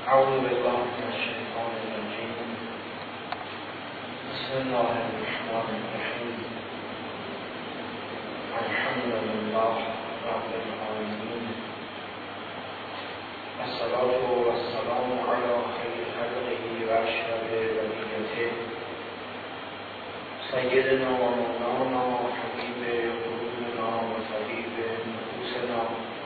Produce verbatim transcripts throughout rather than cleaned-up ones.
أعوذ بالله من الشيطان الرجيم. بسم الله الرحمن الرحيم. الحمد لله رب العالمين، الصلاة والسلام على خير خلقه وأشرف بریته سيدنا ومولانا وحبيب قلوبنا وطبيب نفوسنا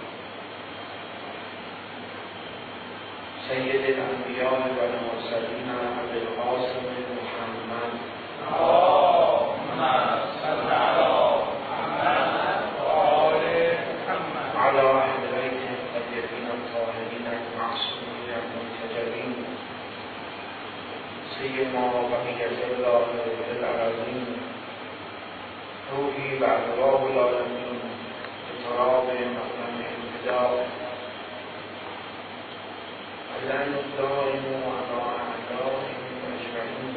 سيد الأنبياء والمرسلين أبي القاسم محمد اللهم صل على محمد وآل محمد على أهل بيته الطيبين الطاهرين المعصومين المنتجبين سيما بقية الله في الأراضين روحي بعد رب العالمين بتراب مقدم الابتداء اللعن الدائم على أعدائهم أجمعين.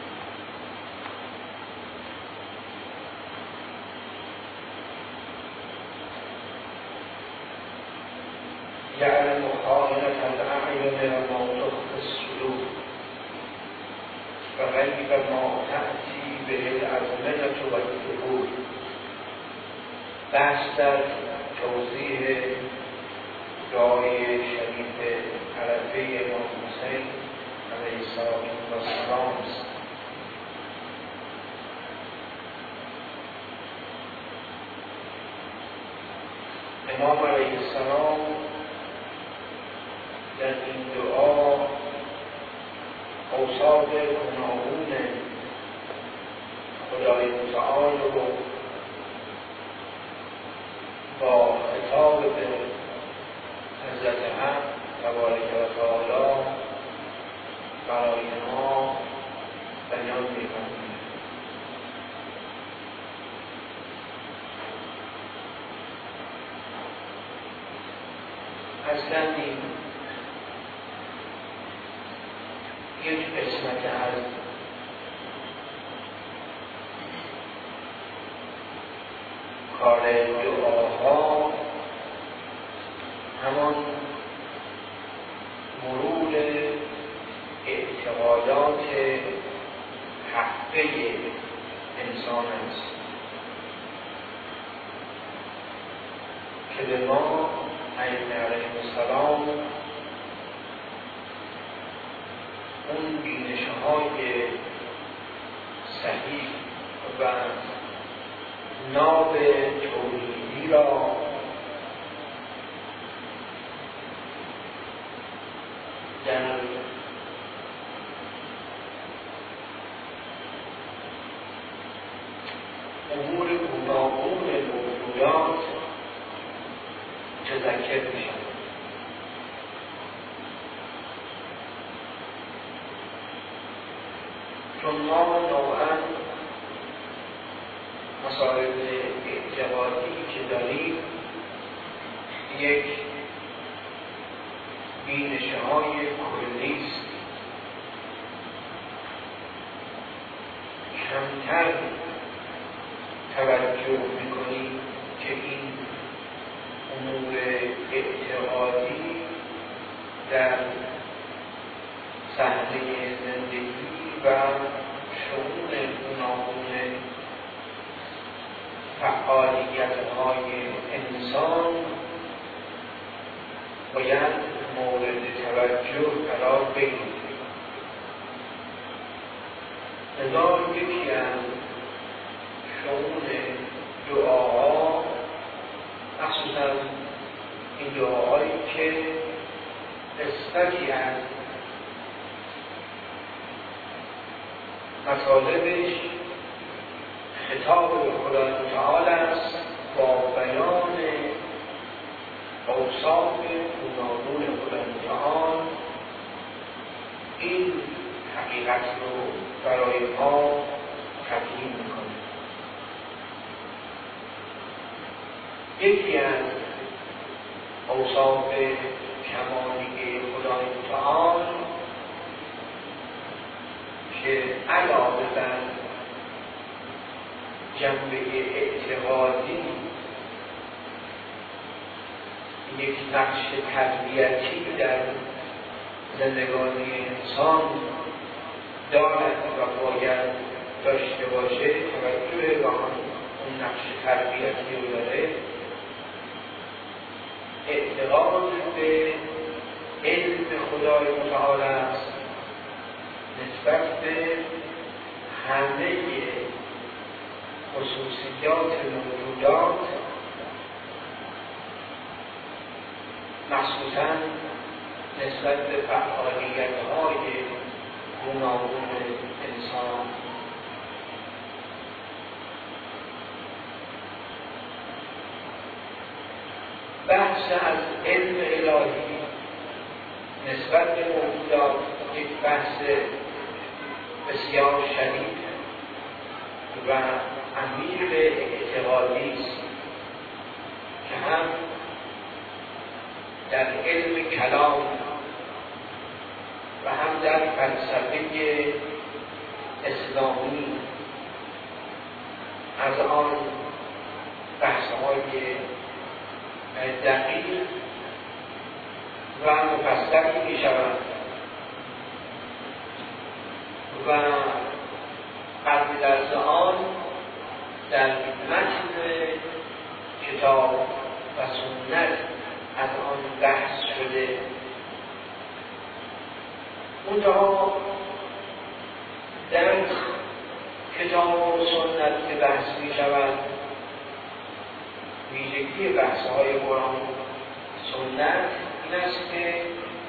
يعلم خائنة الأعين وما تخفي الصدور وغيب ما تأتي به الأزمنة والدهور. بحث در توضیح دعای شریف عرفه امام حسین علیه السلام است. امام علیه السلام در این دعا اوصاف گوناگون خدای متعال رو با خطاب به حضرت حق تبارک و تعالی برای ما بیان می‌کنیم. اصلا این یک قسمت از کار دعاها همان مرور اعتقادات حقه انسان است که به ما ائمه علیهم السلام اون بینش‌های صحیح و ناب توحیدی را در امور گوناگون موجودات متذکر می‌شوند. چون ما نوعاً مسائل اعتقادی که داریم یک بینش‌های کلی است، کمتر توجه می‌کنیم که این امور اعتقادی در صحنه زندگی و شؤون گوناگون فعالیت‌های انسان باید مورد توجه قرار بگیرد. لذا یکی از شؤون دعاها، مخصوصا این دعاهایی که نسبتی از مطالبش خطاب به خدای متعال است با بیان اوصاف گوناگون خدای متعال، این حقیقت رو برای ما تبیین میکنه. یکی از اوصاف کمالی خدای متعال که علاوه بر جنبه اعتقادی یک نقش تربیتی در زندگانی انسان دارد و باید داشته باشه توجه به اون نقش تربیتی رو داره، اعتقاد به علم خدای متعال است نسبت به همه خصوصیات موجودات، مخصوصاً نسبت به فعالیت‌های گوناگون انسان. بحث از علم الهی نسبت به موجودات یک بحث بسیار شدید و عمیق اعتقادی است که هم در علم کلام و هم در فلسفه اسلامی از آن بحث‌های دقیق و مفصلی می شود و قبل از آن در متن کتاب و سنت از آن بحث شده. منتها در کتاب و سنت که بحث می شود، ویژگی بحث های قرآن و سنت این است که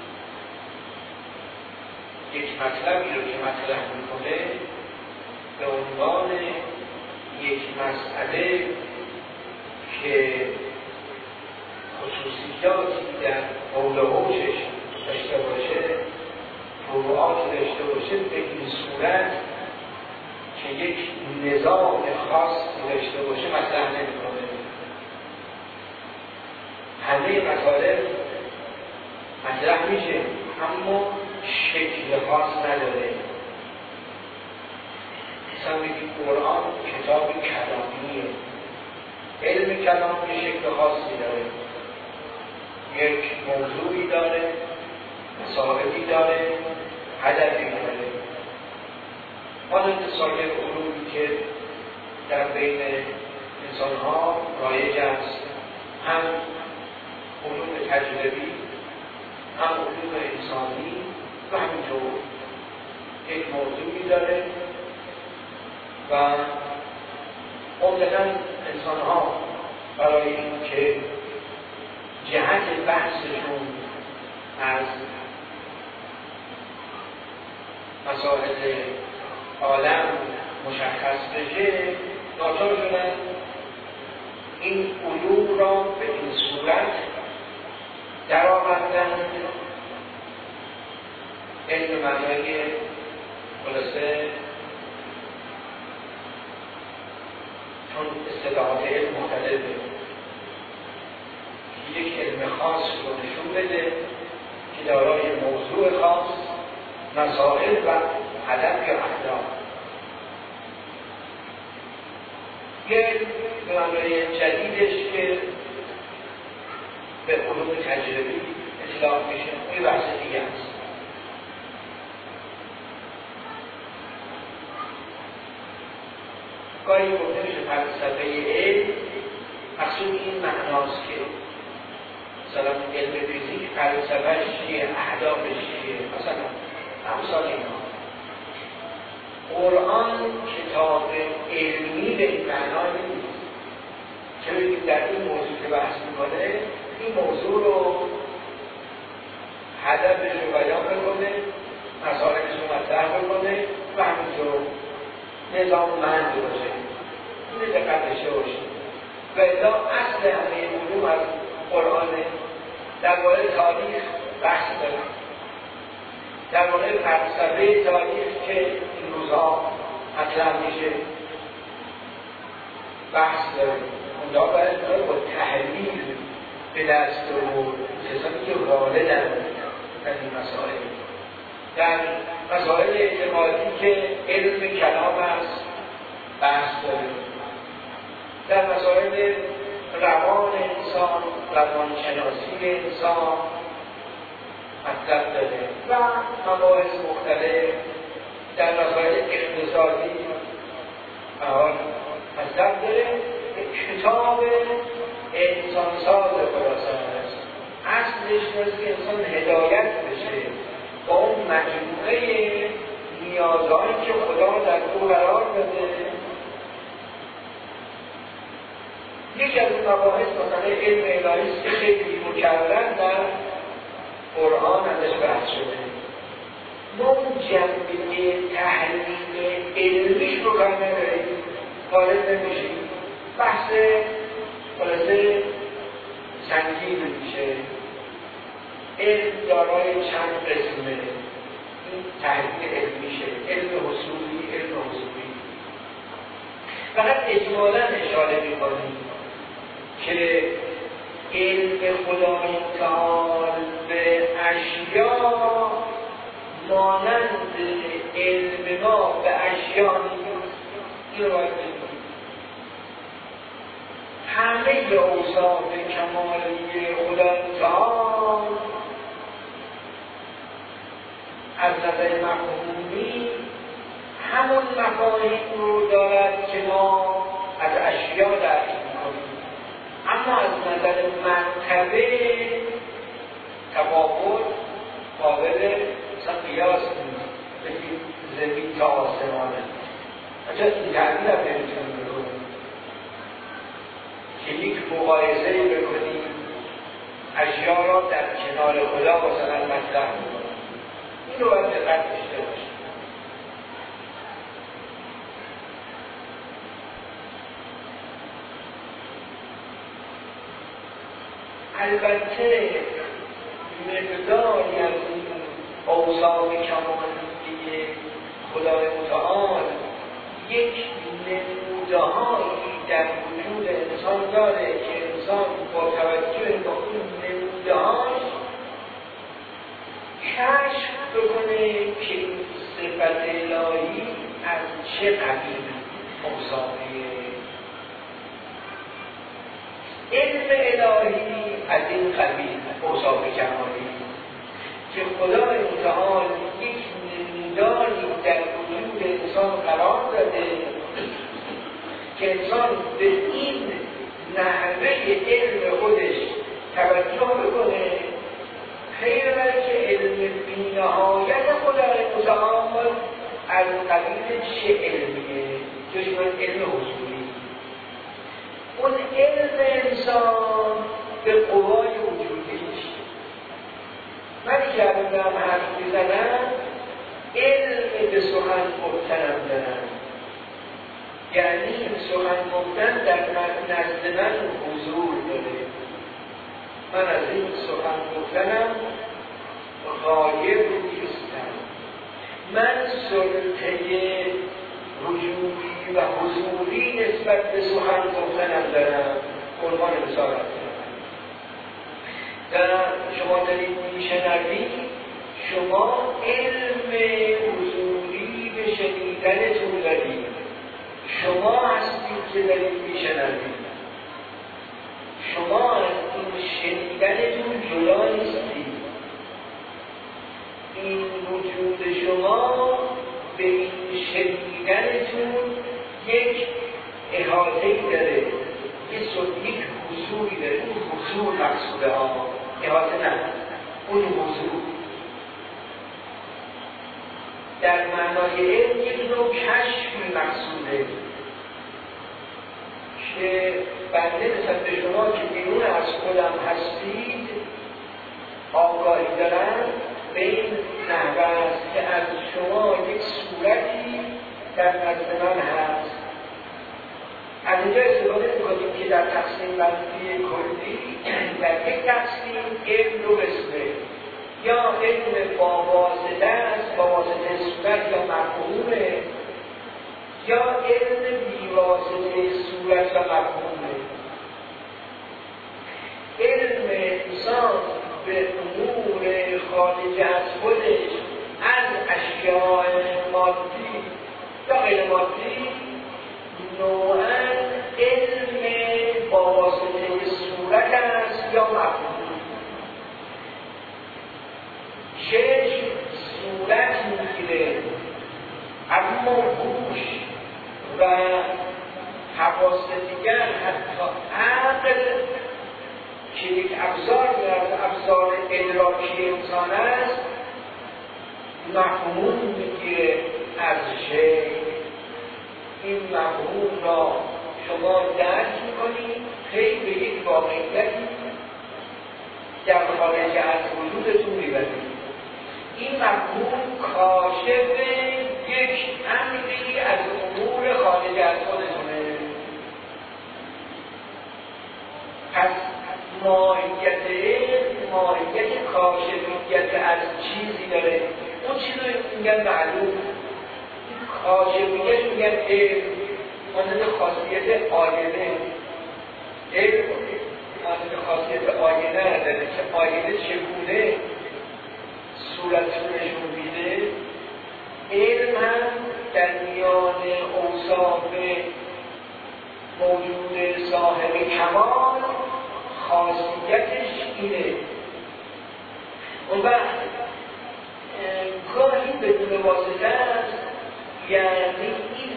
یک مطلبی رو که مطرح میکنه به عنوان یک مسئله که خصوصیاتی در حول و حوشش داشته باشه، فروعاتی داشته باشه، به این صورت که یک نظام خاصی داشته باشه مطرح نمیکنه. همه مطالب مطرح میشه اما شکل خاص نداره. مثلا بگید قرآن کتاب کلامیه، علم کلام به شکل خاصی داره، یک موضوعی داره، مسائلی داره، هدفی داره. مانند سایر علومی که در بین انسانها رایج است، هم علوم تجربی، هم علوم انسانی و همینطور یک موضوعی داره و عمدتاً انسانها برای اینکه جهت بحثشون از مسائل عالم مشخص بشه ناچار شدن این علوم را به این صورت در آوردن. علم معنای خلاصه چون اصطلاحات علم مختلفه، یک علم خاص رو نشون بده که دارای موضوع خاص، مسائل و هدف یا اهداف. یک معنای جدیدش که به علوم تجربی اطلاق میشه، این بحث دیگه است. گاهی گفته میشه فلسفه علم مقصود این معناست که مثلا علم فیزیک فلسفه‌اش چیه، اهدافش چیه، مثلا امثال اینا. قرآن کتاب علمی به این معنا نیست. چرا که در این موضوع که بحث میکنه این موضوع رو هدفش رو بیان بکنه، مسائلش رو مطرح بکنه و همینطور نظاممند باشه. این دقت داشته باشه. و الا اصل همه علوم از قرآن در مورد تاریخ بحث داره، در مورد فلسفه تاریخ که این روزها مطرح میشه بحث داره. اونجا باید با تحلیل به دست آورد کسانی که واردن در این مسائل. در مسائل اعتقادی که علم کلام است بحث داره، در مسائل روان انسان، روانشناسی انسان مطلب داره و مباحث مختلف در مسائل اقتصادی حال مطلب داره. کتاب انسانساز خلاصه است. اصلش نیست که انسان هدایت بشه با اون مجموعه نیازهایی که خدا در او قرار داده. یکی از اون مباحث مثلا علم الهی است که خیلی مکرر در قرآن ازش بحث شده. ما اون جنبه تحلیل علمیش رو کار نداریم، وارد نمیشیم. بحث خلاصه سنگین میشه. علم دارای چند قسمه. این تحلیل علمیشه، علم حصولی، علم حصولی. فقط اجمالا اشاره میکنیم که علم خدای تعالی به اشیا مانند علم ما به اشیا نیست. این رو باید بگیم. همه اوصاف کمالی خدای تعالی از نظر مفهومی همون مفاهیم رو دارد که ما از اشیا درک می‌کنیم، اما از نظر مرتبه تفاوت قابل قیاس نیست. بگیم زمین تا آسمانه. اچه این تعبیر هم نمیتونیم بکنیم که یک مقایسه‌ای بکنیم اشیا را در کنار خدا مثلا مطرح بکنیم. این رو باید دقت داشته باشیم. البته مقداری از این اوصاف کمالی خدای متعال یک نموده‌هایی در وجود انسان داره که انسان با توجه به اون نموده‌هاش کشف بکنه که این صفت الهی از چه قبیل اوصافیه. علم الهی از این قبیل اوصاف کمالی که خدای متعال یک نموداری در وجود انسان قرار داده که انسان به این نحوه علم خودش توجه بکنه، خیر بلکه علم بی‌نهایت خدای متعال از قبیل چه علمیه؟ چون علم حضوری. اون علم انسان به قوای وجودیش من که الان دارم حرف میزنم علم به سخن گفتنم دارم، یعنی سخن گفتن در نزد من حضور داره. من از این سخن گفتنم غایب نیستم. من سلطه وجودی و حضوری نسبت به سخن گفتنم دارم. قربان مثال هستم. در شما دارید میشنوید، شما علم حضوری به شنیدنتون دارید. شما هستید که دارید میشنوید. شما از این شنیدنتون جدا نیستید. این وجود شما به این شنیدنتون یک احاطه‌ای داره، یک حضوری داره. اون حضور مقصوده ها، احاطه نه، اون حضور در معنای علم یک نوع کشفی مقصوده که بنده نسبت به شما که بیرون از خودم هستید آگاهی دارم به این نحوه است که از شما یک صورتی در نزد من هست. از اینجا استفاده می‌کنیم که در تقسیم بندی کلی در یک تقسیم علم دو قسمه، یا علم با واسطه است، با واسطه صورت یا مفهومه، یا علم بی واسطه صورت و مفهومه. علم انسان به امور خارج از خودش از اشیاء مادی یا غیر مادی نوعاً علم با واسطه صورت است یا مفهوم. چشم صورت میگیره، اما گوش و حواس دیگر، حتی عقل که یک ابزار از ابزار ادراکی انسان است، مفهوم میگیره از شی. این مفهوم را شما درک میکنید، خیلی به یک واقعیتی در خارج از وجودتون میبرید. این مفهوم کاشف یک امری از امور خارج از خودتونه. پس ماهیت ماهیت کاشفیت از چیزی داره. اون چیز رو میگن معلوم، کاشفیت میگن علم، مانند خاصیت آینه. علم مانند خاصیت آینه نداره که آینه چگونه صورتشون نشون میده. علم هم در میان اوصاف موجود صاحب کمال خاصیتش اینه. اون وقت گاهی بدون واسطه است، یعنی این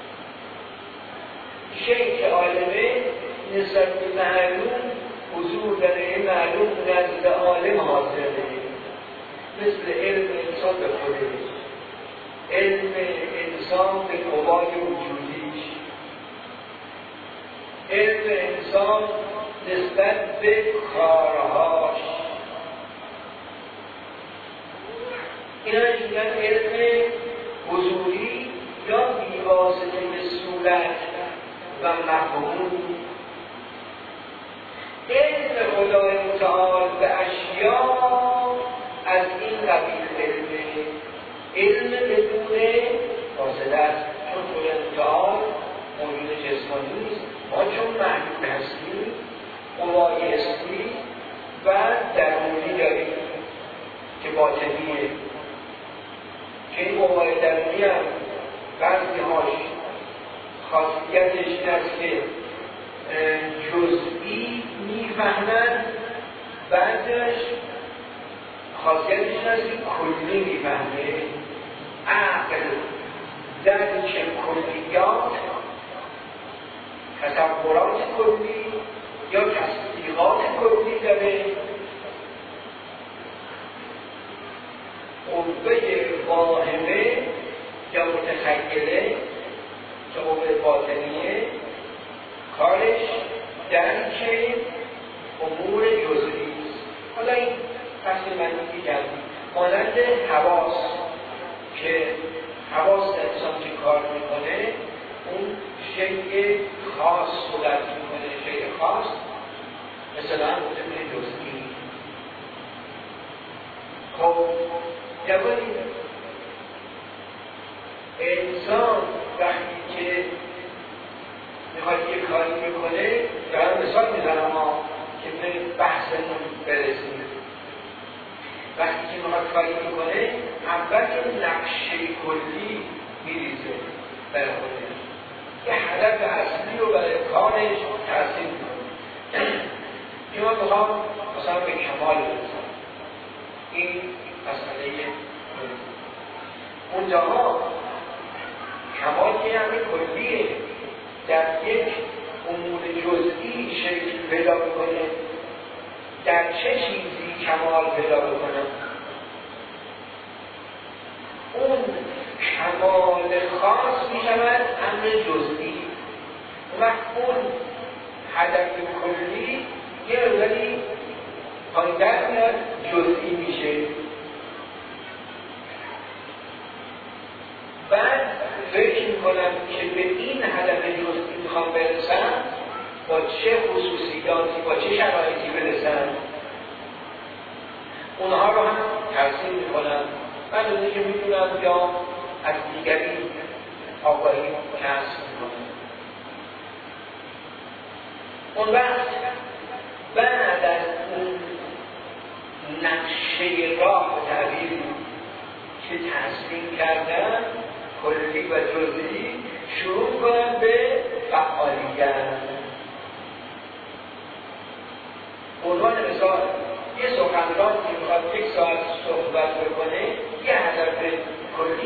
شیء که عالمه نسبت به معلوم حضور داره، معلوم نزد عالم حاضره، مثل علم انسان به خودش، علم انسان به قوای وجودیش، علم انسان نسبت به کارهاش. اینا میگن علم حضوری یا بیواسطه صورت و مفهوم. علم خدای متعال به اشیاء از این قبیل علمه. علم بدون واسطه است، چون خدای متعال موجود جسمانی نیست، ما چون محدود هستیم قوای حسی و درونی داریم که باطنیه، که این قوای درونی هم بعضی هاش خاصیتش این است که جزئی میفهمند، بعضیش خاصیتش این است که کلی میفهمه. عقل درک کلیات، تصورات کلی یا تصدیقات کلی داره. قوه واهمه یا متخیله که قوه باطنیه کارش درک امور جزئی است. حالا این فصل من میگم مانند حواس که حواس انسان که کار میکنه اون شیء خاص رو درک میکنه، شیء خاص مثلا مطمئن جزئی. خب جوانی انسان وقتی که میخواد یه کاری میکنه، دارم مثال میزنم ما که به بحثمون برسیم، وقتی که میخواد کاری میکنه اول که نقشه کلی میریزه برای خودش، یه هدف اصلی رو برای کارش ترسیم میکنه. این من میخوام مثلا به کمال برسم، این مسئله اونجاها کمال که همه کلیه، در یک امور جزئی شکل پیدا بکنه. در چه چیزی کمال پیدا بکنه؟ اون کمال خاص می شود امر جزئی، و اون هدف کلی یه روزی پایدر میاد جزئی میشه. بعد فکر میکنم که به این هدف جزئی میخوام برسم، با چه خصوصیاتی، با چه شرایطی برسم، اونها رو هم ترسیم میکنم. بعد از اینکه میتونم یا از دیگری آگاهی کسب میکنم. اون وقت بعد از اون نقشه راه و تعبیری که تصمیم کردم کلی و جزئی، شروع کنم به فعالیت. عنوان مثال یه سخنران که میخواد یک ساعت صحبت بکنه، یه هدف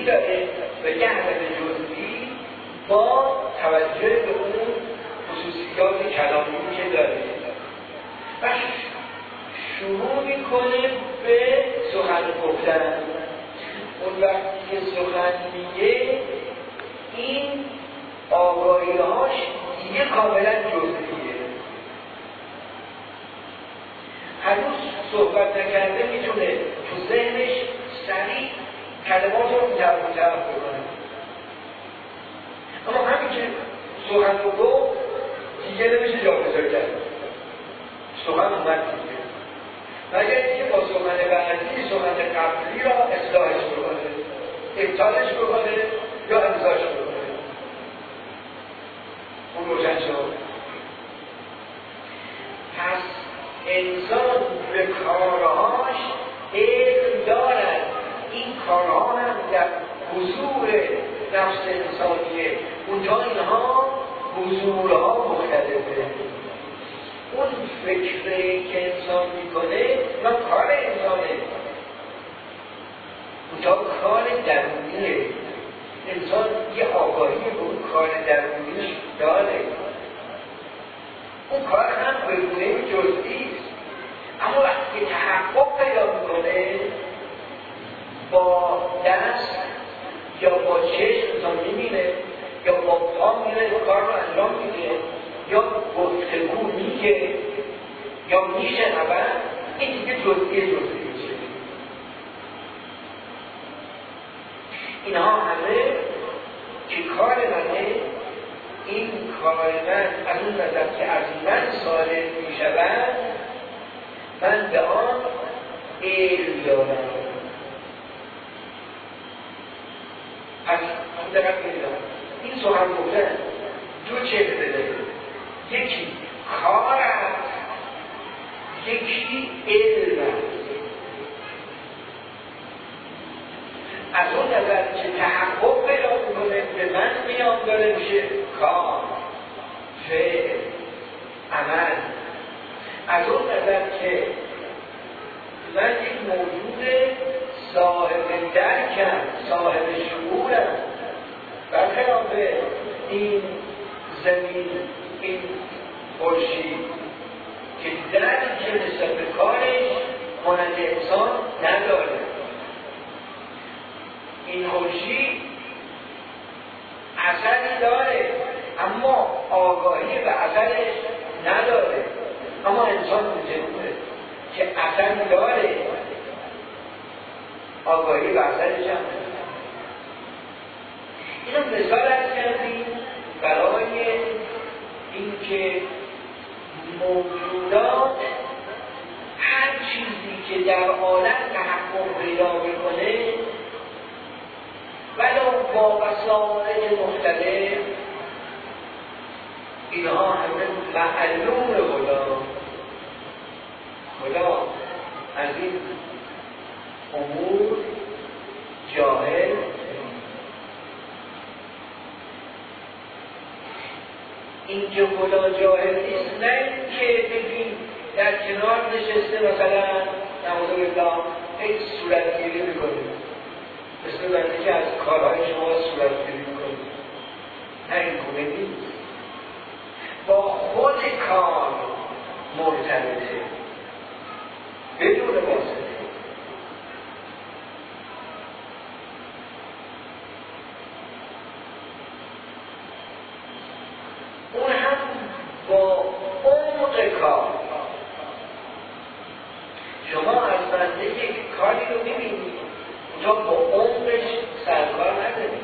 جزئی داره و یه هدف جزئی با توجه به اون خصوصیات کلامی که داره و شروع میکنه به سخن گفتن. اون وقتی که سخن میگه این آگاهی‌هاش دیگه کاملا جزئیه، هنوز صحبت نکرده میتونه تو ذهنش سریع کلمات رو متعرف کنه، اما همین که سخن رو گفت دیگه نمیشه جا بذار کرد، سخن اومد دیگه، مگر اینکه با سخن بعدی سخن قبلی را اصلاحش بکنه، ابطالش بکنه یا امضاش بکنه. اون روشن شد. پس انسان به کارهاش علم دارد، این کارها هم در حضور نفس انسانیه، اونجا اینها حضورها مختلفه. اون فکره که انسان میکنه و کار انسانه، اونجا کار درونیه. انسان یه آگاهی به اون کار درونیش داره، اون کار هم به گونه جزئی است، اما وقتی تحقق پیدا میکنه با دست یا با چشم انسان میبینه یا با پا میره کار رو انجام میده یا گفتگو میگه یا میشنود، این دیگه جزئی جزئی میشه. اینها همه که کار منه، این کار من از اون نظر که از من صادر می شود، من به آن علم دارم. پس دقت کنید این سخن گفتن دو چهره داره، یکی کار است، یکی علم است. از اون نظر که تحقق پیدا میکنه به من میام داره میشه کار، فعل، عمل. از اون نظر که من یک موجود صاحب درکم، صاحب شعورم، برخلاف این زمین، این خورشید که درکی نسبت به کارش مانند انسان نداره. این خورشید اثری داره اما آگاهی به اثرش نداره، اما انسان می‌دونه که اثری داره، آگاهی به اثرش هم نداره. اینو مثال از کردیم برای اینکه موجودات هر چیزی که در عالم تحقق پیدا میکنه ولو با وسایل مختلف، اینها همه معلوم خدا خدا از این امور جاهل. این که خدا جاهل نیست، نه اینکه بگیم در کنار نشسته مثلا نعوذ بالله یک صورتگیری میکنیم، مثل بنده که از کارهای شما صورتگیری میکنیم، نه این گونه نیست، با خود کار مرتبطه بدون واسطه. اون هم با عمق کار. شما از بنده یک کاری رو میبینید اونجا با عمقش سرکار ندارید،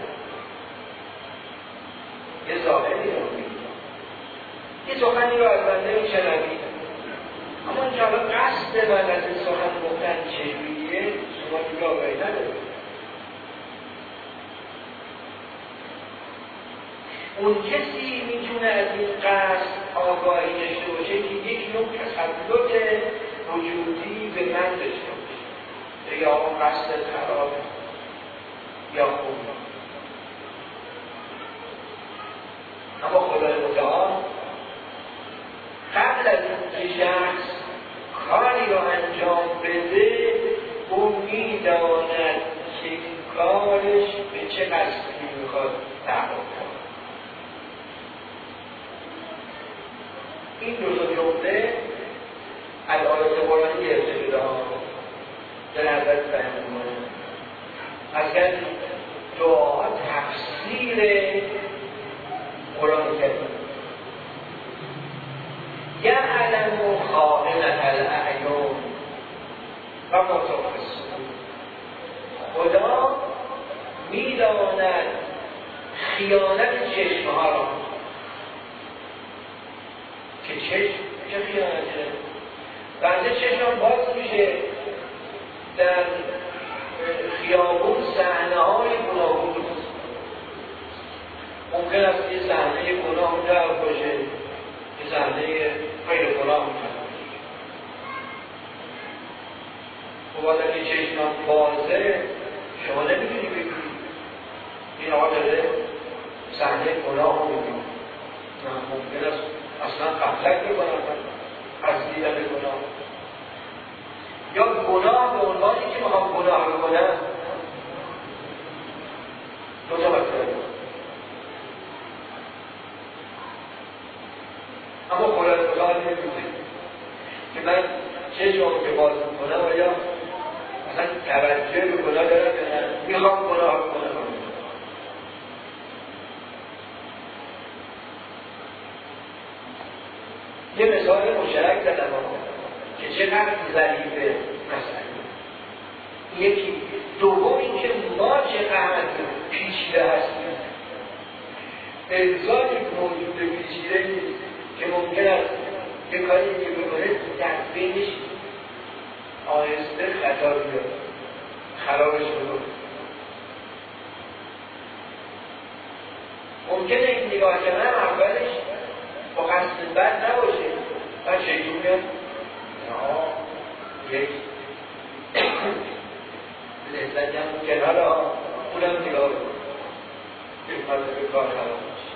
یه ظاهری رو میبینید، یه سخنی رو از بنده میشنوید، اما اینجا قصد من از این سخن گفتن چجوریه شما دیگه آگاهی ندارید. اون کسی میتونه از این قصد آگاهی داشته باشه که یک نوع تسلط وجودی به من داشته باشه، یا اون قصد خراب یا خوب. اما خدای متعال قبل از اینکه شخص کاری رو انجام بده، او میداند که این کارش به چه قصدی میخواد تعقل کنه. این دو تا جمله از آیات قرآنی گرفته شده ها در حضرت بیان می‌کنه. اگر دعا تفسیر قرآن کریم یعلم خائنة الاعین و ما تخفی الصدور، خدا میداند خیانت چشمها را که چشم چه خیانته؟ بنده چشم باز میشه در خیابون صحنه های گناهون است. ممکن است یه صحنه گناه اونجا باشه، یه صحنه غیر گناه اونجا و باید اگه چشمم بازه شما نمیتونی بگید این آقا داره صحنه گناه رو میبینی. ممکن است اصلا قبلک بکنم از دیدن گناه، یا گناه به عنوانی که میخوام گناه بکنم. دو تا مسئله اما خلال خلال نمیده که من چشمم که باز میکنم و یا اصلا توجه به گناه دارم که میخوام گناه بکنم. یه مثال مشترک زدم که چقدر ضعیفه مسئله. یکی دوم این که ما چقدر پیچیده هستیم. انسان یک موجود پیچیده نیست که ممکن است یه کاری که بکنه در بینش آهسته خطا بیاد خرابش بکنه. ممکنه این نگاه کردن اولش با قصد بد نباشه و شکل میاد یک لذت هم که حالا اونم نگاه بکنه یک حالت به کار خراب باشه.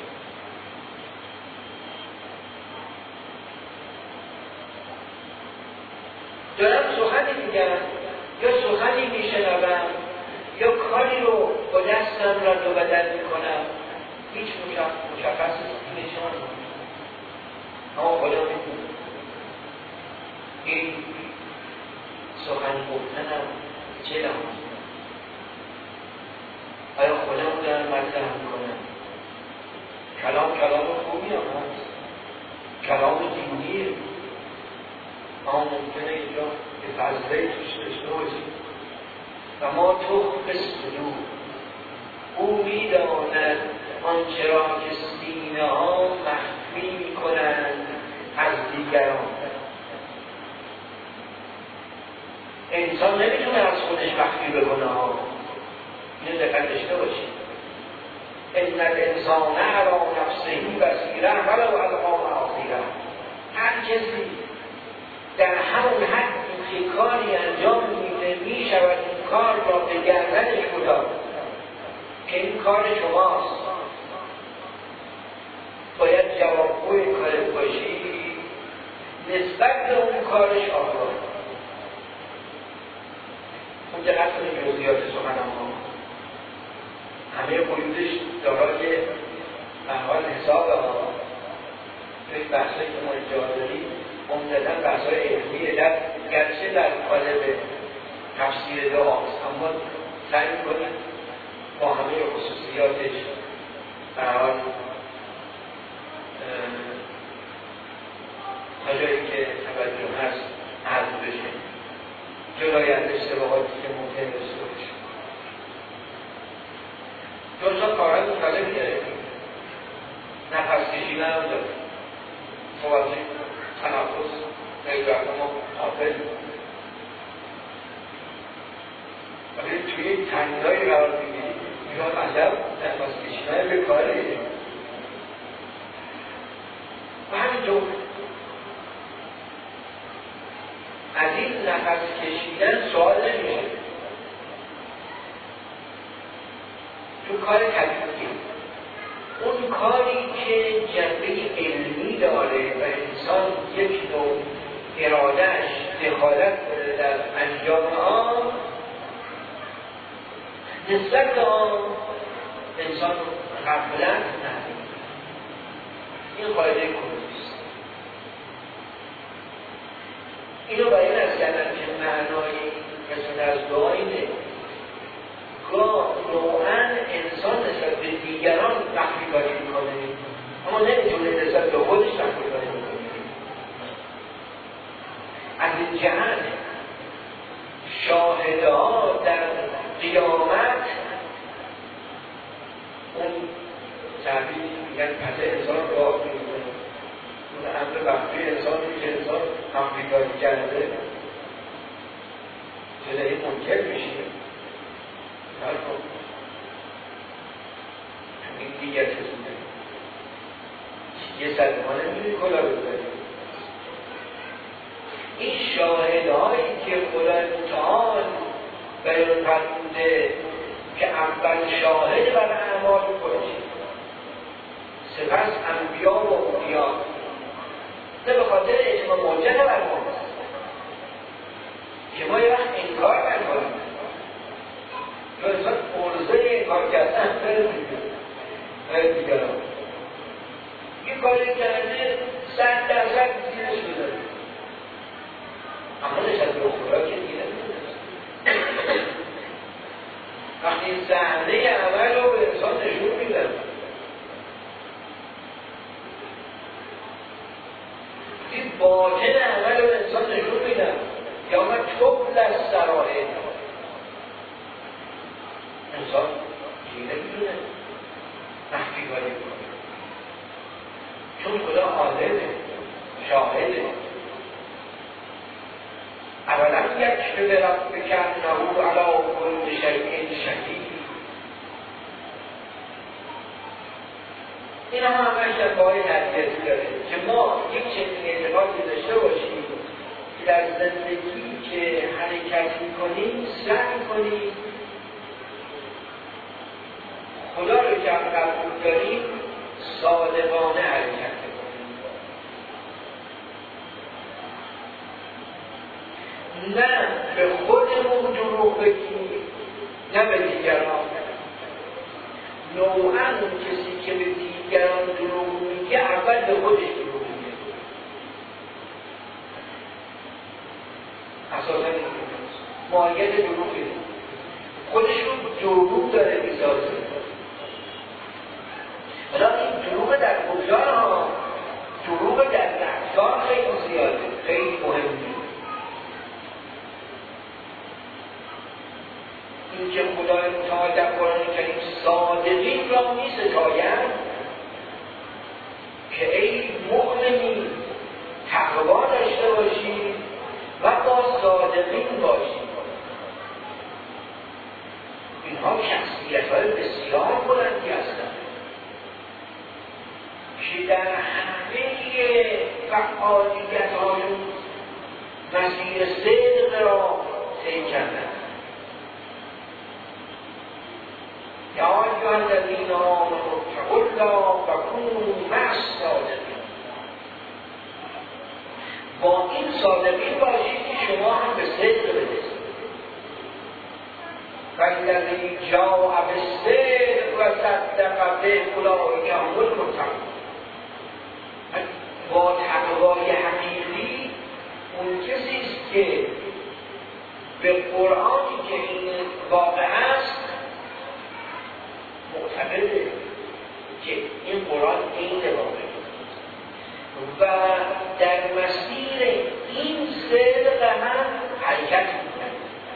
دارم سخنی میگم یا سخنی میشنوم یا کاری رو با دستم رد و بدل میکنم، هیچ مشخص نشان نمیده. اما خدا میدونه این سخن گفتنم چه لحاظ آیا خودم دارم مطرح میکنم؟ کلام کلام خوبی هم هست، کلام دینیه، اما ممکنه اینجا به فضله توش داشته باشیم و ما تخفی الصدور، او میداند آنچه را که سینه ها مخفی میکنند از دیگران. انسان نمیتونه از خودش مخفی بکنه ها، اینو دقت داشته باشید. ان الانسان علی نفسه بصیره ولو القا معاصیه. هر کسی در همون حد که کاری انجام میده میشود این کار را به گردنش گذاشت که این کار شماست، باید جوابگوی کار باشی نسبت به اون کارش آگاه. اون دقت کنید جزئیات سخنم ها همه قیودش دارای احوال حساب ها. توی بحثایی که ما اینجا داریم عمدتاً بحثای علمی علت گرچه در قالب تفسیر دعاست، اما سعی می‌کنیم با همه خصوصیاتش در حال تا جایی که توجه هست حذف بشه، جلوی از اشتباهاتی که ممکن داشته باشه. جزا کارهای مختلفی داره، نفس کشیدن هم داره، صحبتی تنفس خیلی وقتا ما حافظ ولی توی این تنگایی قرار بگیریم میگم عجب نفس کشیدن به کاره. و همینطور از این نفس کشیدن سوال نمیشه تو کار طبیعی، اون کاری که جنبه علمی داره و انسان یک نوع ارادهش دخالت داره در انجام آن، نسبت به آن انسان غفلت نداره. این قاعده کلیست. اینو برای این از کردن که معنای قسمت از دعا اینه گاه نوعاً انسان نسبت به دیگران تحقیقاتی میکنه اما نمیتونه نسبت به خودش تحقیقاتی میکنه. از این جهت شاهدها در قیامت اون تعبیری میگن پس انسان راه میکنه، اون امر وقتی انسانی که انسان تحقیقاتی کرده جلوی منکر میشه. این دیگر چیزونه یه سلمانه میدونی کلا بزنی. این شاهدهایی که خدای متعال بیان فرموده که اول شاهد بر اعمال خودش، سپس انبیا و اولیا، نه به خاطر اجماع موجد بر ماست که ما یه وقت انکار نکنیم تو انسان ارزه انکار کردن برای دیگران یه کاری کرده صد درصد زیرش بذاره اما نشد به خدا که دیگه نمیدونست. وقتی این صحنه عمل رو به انسان نشون میدن این باطن عمل رو به انسان نشون میدن یا من تبل از سرائه انسان دیگه نمیدونه مخفی کاری کنه چون خدا عالمه شاهده. اولا یک که برب بکن نهو علا کل شیء شهید. این هم همش در باید حدیث داره که ما یک چنین اعتقادی داشته باشیم که در زندگی که حرکت میکنیم سعی کنیم خدا رو که قبول داریم صادقانه حرکت کنیم، نه به خودمون دروغ بگیم نه به دیگران. نوعاً اون کسی که به دیگران دروغ میگه اول به خودش دروغ میگه. اساساً این ماهیت دروغه، خودش رو دروغ داره میسازه. ولی این دروغ در کجا ها؟ دروغ در رفتار خیلی زیاده، خیلی مهمه. این که خدای متعال در قرآن کریم صادقین را می ستاید که ای مؤمنین تقوا داشته باشید و با صادقین باشید. اینها شخصیت‌های بسیار بلندی هستند که در همه فعالیت‌هاشون مسیر صدق را طی کردند. یا ایها الذین آمنوا اتقوا الله و کونوا مع الصادقین. با این صادقین باشید که شما هم به صدق برسید. فالذی جاء بالصدق و صدق به اولئک هم المتقون. با تقوای حقیقی اون کسی است که به قرآنی که این واقع است معتقده که این قرآن این واقع و در مسیر این صدق هم حرکت می‌کند.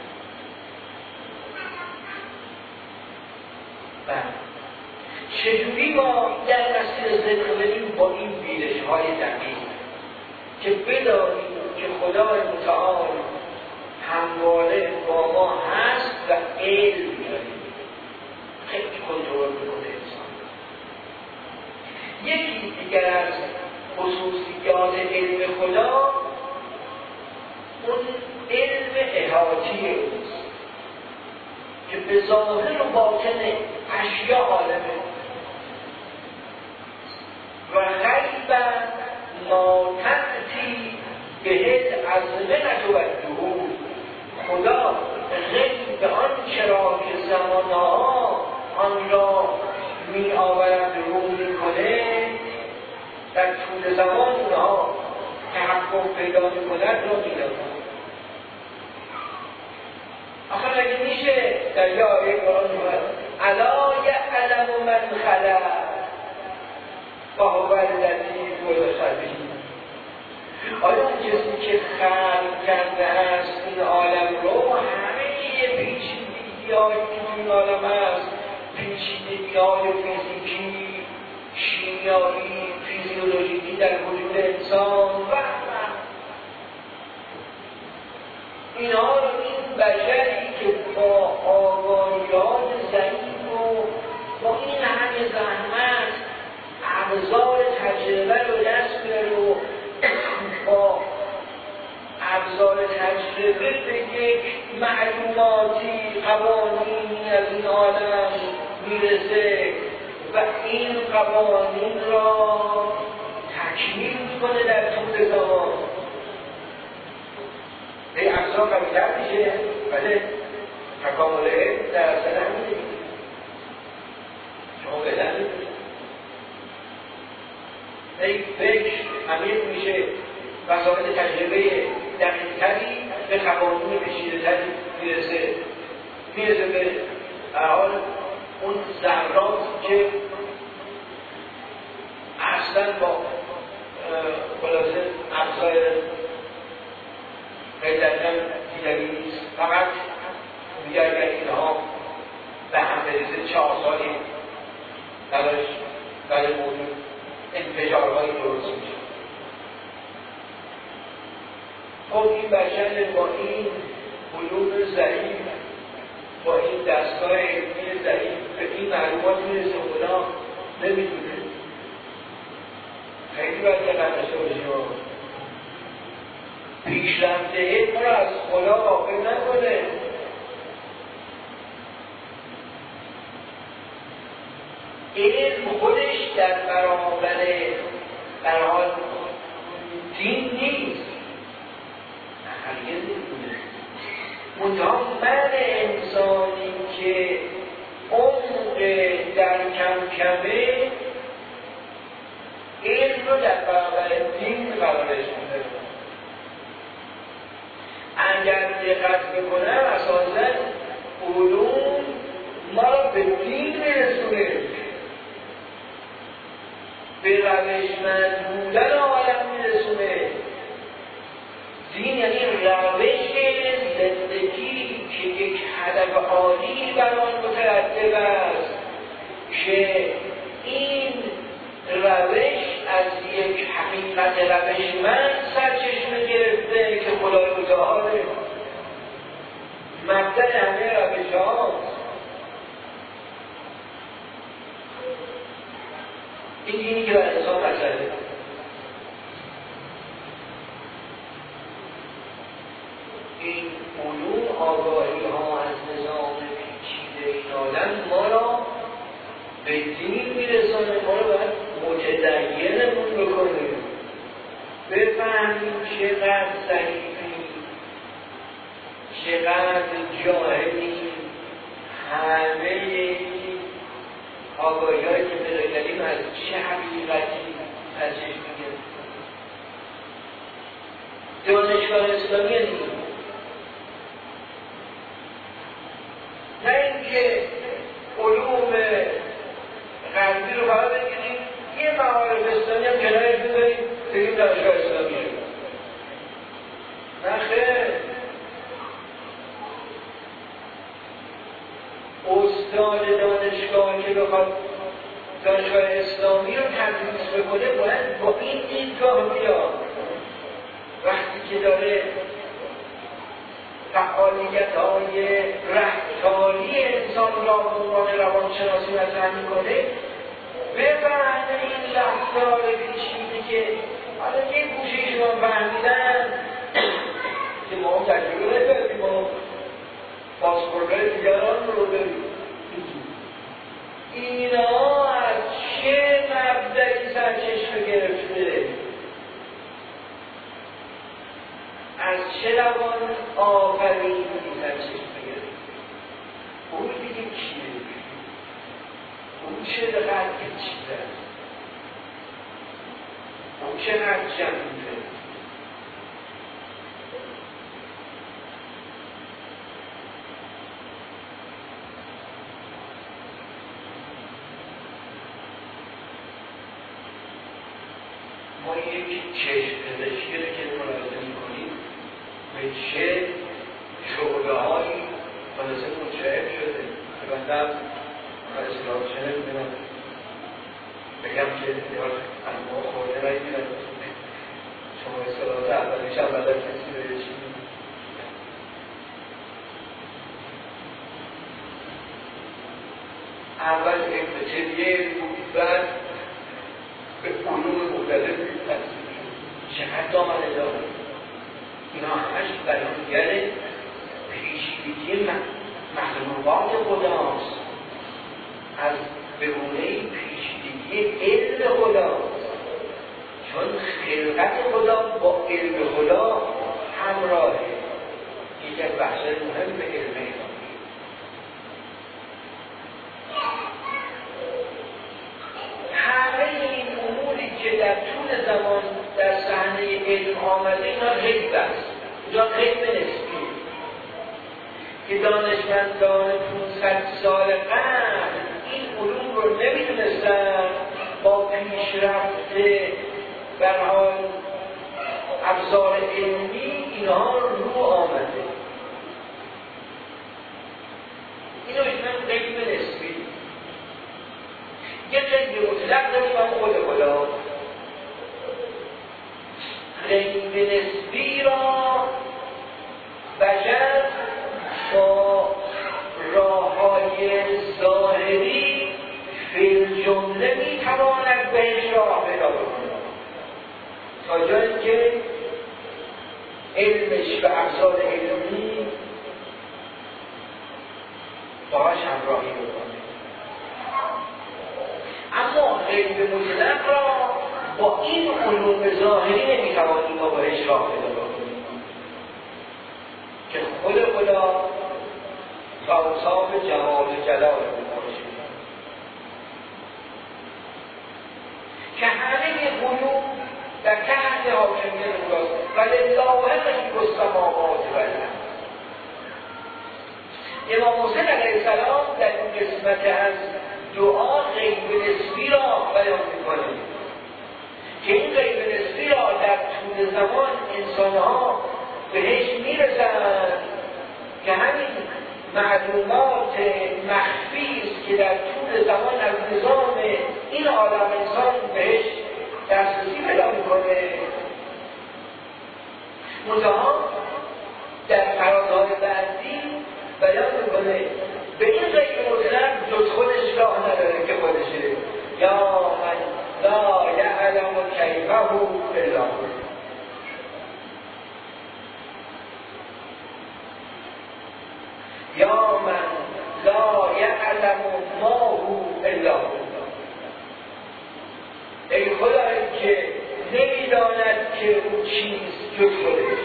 و چجوری ما در مسیر صدق بریم؟ با این بینش‌های دقیق که بدانیم که خدای متعال همواره با ما هست و علم داریم، خیلی کنترل میکنه انسان. یکی دیگر از خصوصیات علم خدا اون علم احاطی اوست که به ظاهر و باطن اشیا عالمه و غیبا ما تأتی به العظمه و الدهور. خدا غیب آنچه را که زمان آن را می آورد رو می کنه، در طول زمان اونها تحقق پیدا می کند رو می دارد. آخر اگه میشه در یه آیه قرآن میگوید الا یعلم من خلق وهو اللطیف الخبیر. آیا اون کسی که خلق کرده است این عالم رو، همه پیچیدگی‌هایی که این عالم است، پیچیدگی‌های فیزیکی، شیمیایی، فیزیولوژیکی در وجود انسان و اینها رو این بشری که با آگاهیات ضعیف و با این همه زحمت ابزار تجربه رو دست بیاره و با ابزار تجربه به یک معلوماتی قوانینی از این عالم میرسه و این قوانین را تکمیل میکنه در طول زمان. این ابزار قوی‌تر میشه، ولی تکامل علم در اصل همینه. شما بدن میکنید این فکر عمیق میشه، وسایل تجربه دقیق‌تری به قوانین پیچیده‌تری میرسه میرسه به حال اون ذرات که اصلا با خلاصه ابزار قیدتاً دیدنی نیست. فقط میگه اگر اینها به هم بریزه چهار سالی براش برای موضوع انفجارهایی درست میشه. خب این بشر با این علوم ضعیف، با این دستگاه علمی ضعیف به این معلومات میرسه خدا نمیدونه. خیلی باید دقت داشته باشیم پیشرفت علم را از خدا غافل نکنه. علم خودش در برابر در حال دین نیست، هرگز نمی‌تونه. منتها من انسانی که عمق در کم کمه علم رو در برابر دین قرارش میده. اگر دقت بکنم اساساً علوم ما را به دین میرسونه، به روشمند بودن عالم میرسونه. دین یعنی روش زندگی که یک هدف عالی بر آن مترتب است که این روش از یک حقیقت روشمند سرچشمه گرفته که خدای متعاله. مبدأ همه روش هاست. این دینی که بر انسان مطرحه. این علوم آگاهی ها از نظام پیچیده این عالم ما را به دین میرسانه، ما را باید متدینمون بکنیم، بفهمیم چقدر ضعیفیم، چقدر جاهلیم. همه این آگاهی هایی که پیدا کردیم از چه حقیقتی از چشم میگیریم. دانشگاه اسلامی نیست، نه اینکه علوم غربی رو باید بگیریم یه معارف اسلامی هم کنارش بذاریم بگیم دانشگاه اسلامی شد. نه خیر، استاد دانشگاه که بخواد دانشگاه اسلامی رو تدریس بکنه باید با این دیدگاه بیاد. وقتی که داره فعالیت‌های رفتاری انسان را به عنوان روانشناسی مطرح می‌کنه، بفهمه این رفتار پیچیده که حالا یه گوشه‌ایش رو فهمیدن که ما هم تجربه نکردیم، ما پاسپورت‌های دیگران رو بریم. اینا از چه مبدأی سرچشمه گرفته؟ از چه روان آفرینی سرچشمه گرفته؟ اون دیگه چیه؟ چقدر چیز است، اون چقدر جمعیه. ما یک چشم پزشکی رو که ملاحظه می‌کنیم به چه شعبه‌هایی خلاصه منشعب شده که بندم اصلاح چه نمی‌بینم بگم که دیار انواع خورده نگیرم شما اصلاحات اولیش هم بلد کسی رو چی اول ابتدیه بود بعد به علوم مختلف تصمیم شد چقدر دامنه داره اینا همش بیانگر پیشیدگی مخلوقات خداست از به گونه‌ای پیشیدگی علم خداست چون خلقت خدا با علم خدا همراهه. یکی از بحث‌های مهم به علم الهی همه این اموری که در طول زمان در صحنه علم آمده اینا غیب است. اینجا غیب نسبی که دانشمندان پانصد سال قبل این علوم رو نمی‌دونستن، با پیشرفت در حال ابزار علمی اینها رو آمده. اینو اسمش غیب نسبی. یه غیب مطلق داریم هم خود خدا. غیب نسبی را بشر با راه‌های ظاهری فی الجمله می‌تواند بهش راه پیدا کند تا جایی که علمش و ابزار علمی باهاش همراهی بکنه. اما غیب مطلق را با این علوم ظاهری نمی‌توانیم ما بهش راه پیدا کنیم که خود خدا اوصاف جمال و جلال باشد که همه علوم در تحت حاکمیت خداست و لله غیب السماوات و الارض. امام حسین علیه السلام در این قسمت از دعا غیب نسبی را بیان می‌کنه که این غیب نسبی را در طول زمان انسان‌ها بهش میرسند که همین معلومات مخفی است که در طول زمان از نظام این عالم انسان بهش دسترسی پیدا میکنه. منتها در فرازهای بعدی بیان میکنه به این غیب مطلق جز خودش راه نداره که خودشه. یا من لا یعلم کیفه الا هو. یا من لا یعلم ما هو الا هو. ای خدایی که نمیداند که او چیست جز خودش.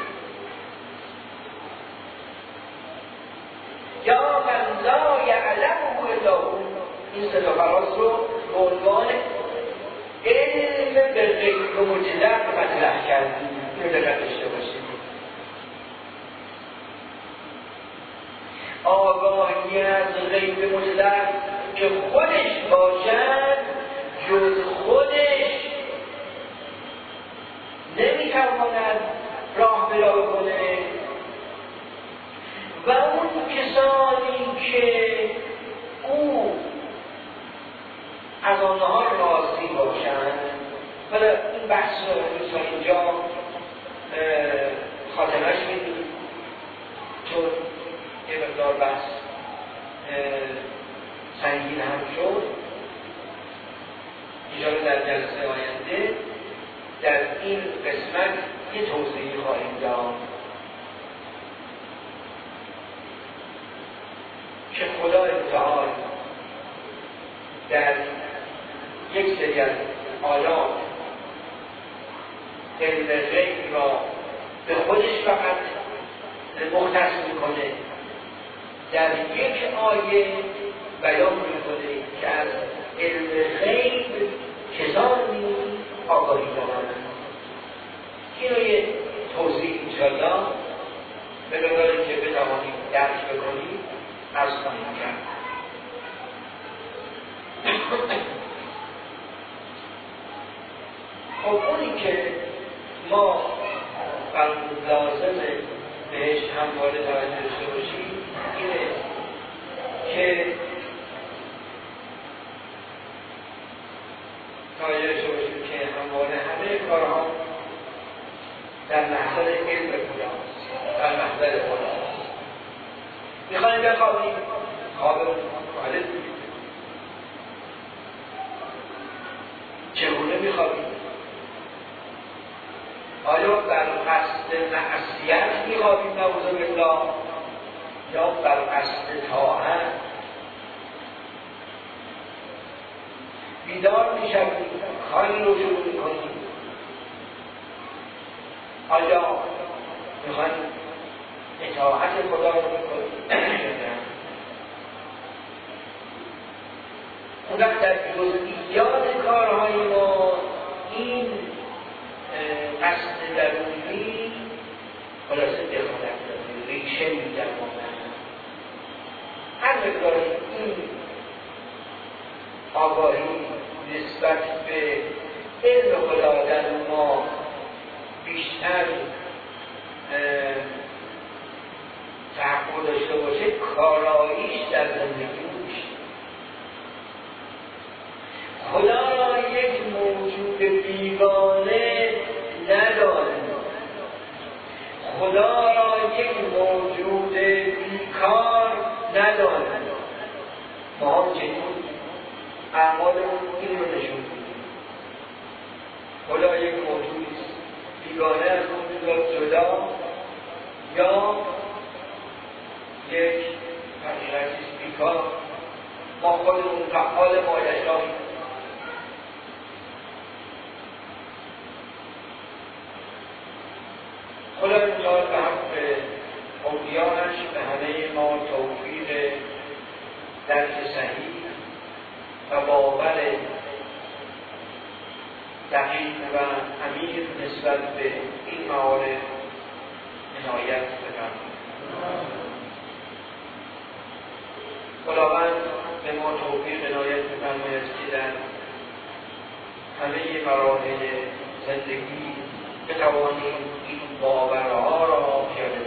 یا من لا یعلم الا هو. این سه تا فراز رو به عنوان علم به غیب مطلق مطرح کردیم. اینو دقت داشته باشید. آگاهی از غیب مطلق که خودش باشد جز خودش نمیتواند راه پیدا کنه و اون کسانی که او از آنها راضی باشند. حالا این بحث رو اینجا خاتمش میدیم چون یه مقدار بحث سنگین هم شد. اینجا در جلسه آینده در این قسمت یه توضیحی خواهیم داد که خدای متعال در یک سری از آیات علم غیب را به خودش فقط مختص میکنه. در یک آیه بیان میکنه که از به مقداری که بتوانیم درک بکنیم از خواهیم کرد. خب اونی که ما لازمه بهش همواره توجه داشته باشیم اینه که توجه داشته باشیم که همواره همه کارها در محضر علم خداست، در محضر خداست. میخوایم بخوابیم خوابمون خالد بودیم. چگونه میخوابیم؟ آیا بر قصد معصیت میخوابیم نعوذ بالله یا بر قصد طاعت؟ بیدار میشویم کاری رو شروع میکنیم، آیا میخوایم اطاعت خدا رو میکنیم؟ اون وقت در جزئیات کارهای ما این قصد درونی خلاصه دخالت داره، ریشه میدن مانند هر مقدار این آگاهی نسبت به علم خدا در ما بیشتر تحقق داشته باشه، کاراییش در زندگی میشه. خدا را یک موجود بیگانه ندانه، خدا را یک موجود بیکار ندانه. ما هم چنین اعمالمون این رو نشون میدیم. خدا یک موجود بیگانه از موجودات جدا یا یک حقیقتی بیکار. ما خودمون فعال مایشتاییم. خدا انشاءالله به حق اولیانش به همه ما توفیق درک صحیح و باور دقیق و عمیق نسبت به این موارد عنایت بفرماید. خداوند به ما توفیق عنایت بفرماید که در همه مراحل زندگی بتوانیم این باورها را پیاده